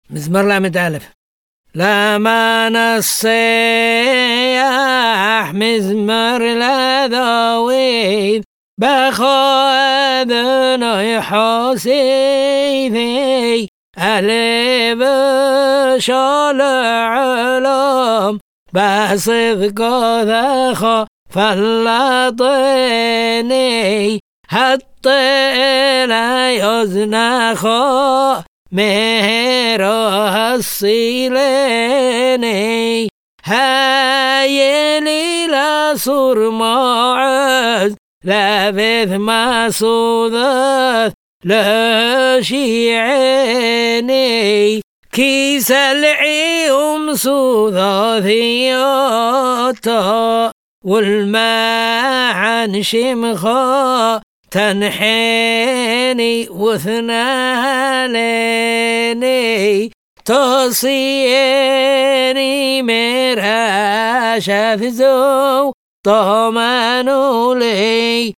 مزمر لامد لما نصيح مزمر لداويد بخاذنا حسيثي ألب شال علم بصدق ذخا فلطني حتى لا يزنخا مهره الصيلني هايلي لصور معز لبث مسودث لشيعني كيس العيوم سوداثياتا والماعن شمخا تنحيني وثناليني تصيني مراشة زو طمانو لي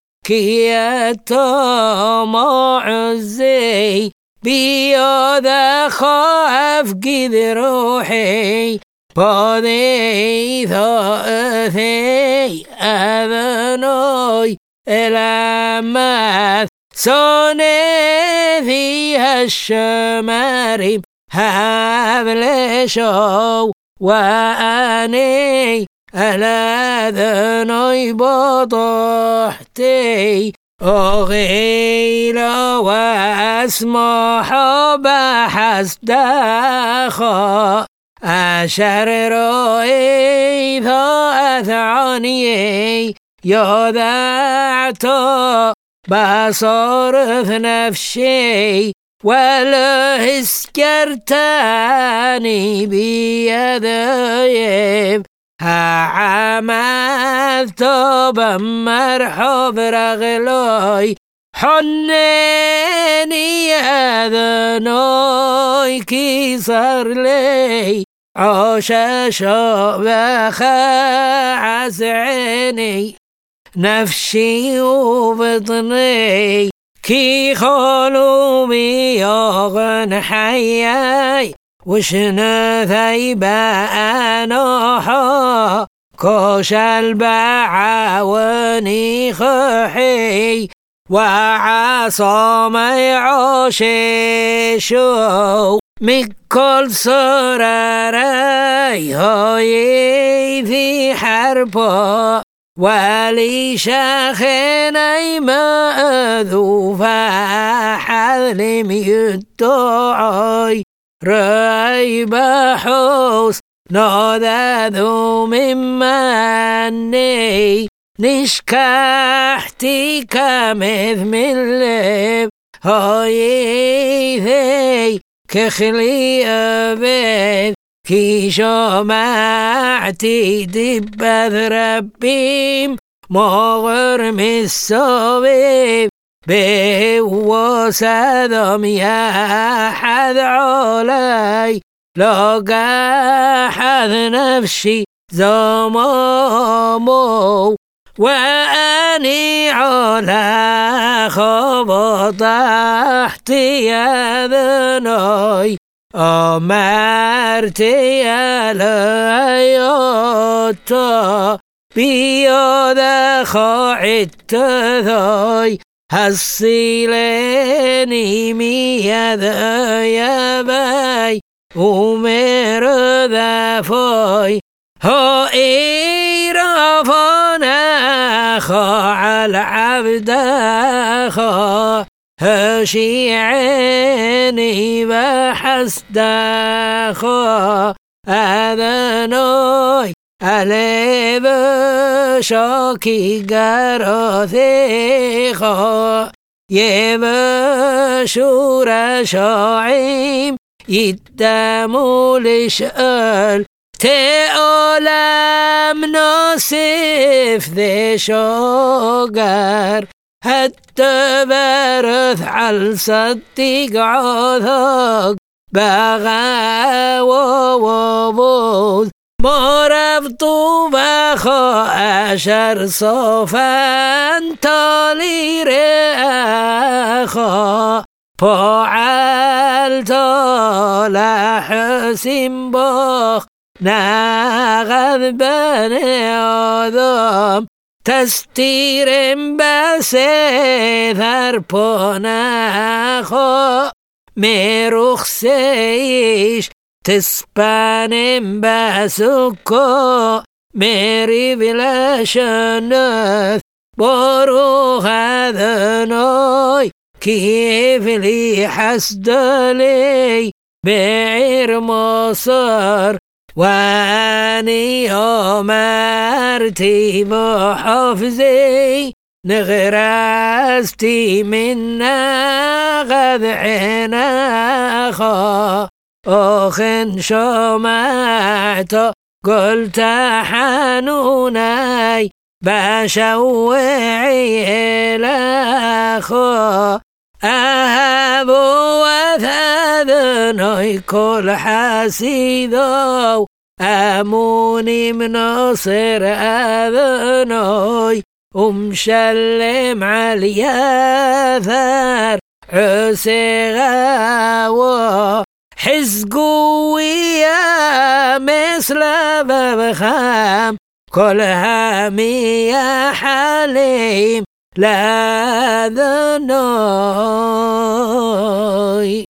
كياتا معزي بياذا خاف قد روحي بادي ثاثي أذنوي الأماث صوني فيها الشماري هابل شو وأني الأذنوي بطحتي أغيل وأسمح بحسدخا أشر رؤي ثأثعني يذعت بصرف نفسي ولا اسكرتني بيديب عملت بمرحب رغلوي حنيني أذنوي كي صار لي عشاش بخاعس عيني نفسي وبطني كي خلو بيغن حياي وشنا ثيبا أنوحا كوش البعاوني خحي وعصامي عشيشو مكل سراري هاي في حربا ولي شاخني مأذوفا حذلم يدعي رأي بحوس ناذذو مماني نشكحتي كمثم اللب هاي ذي كخلي أبيث كي شمعتي دبث ربيم مغر الصبيب به وسادم يا حذ علي لقى حذ نفسي زمامو وأني على خبط تحتي أذني أمرتي عليوتا بياذا خاعدت ذاي هالصيليني مياذا يباي ومر ذافاي ها إيرافانا خا العبد خا هشي عيني بحسد خا أذنوي أليب شاكي قراثي خا يبشور شاعيم يدامو لشأل تألم نصف ذي شوقر حتى برث على صدق عذاق بغا ووبوذ مربطو بخا أشر صفان تالي رأخا فعلت لحسين بخ ناغذ بني آدم تستيرم بسيثر بناخو مرخسيش تسبانم بسكو ميري بلا شنث بروخ أذنوي كيف لي حسد لي بعير مصر واني أمرتي بحفظي نغرستي منا غذ عناخا أخن شمعت قلت حنوني بشوعي الأخو أهب وثاذني كل حسيدو أموني منصر أذني ومشلم على الياثر عسيغاو حزقوية مثل ببخام كل هامي يا حليم لا ذنوي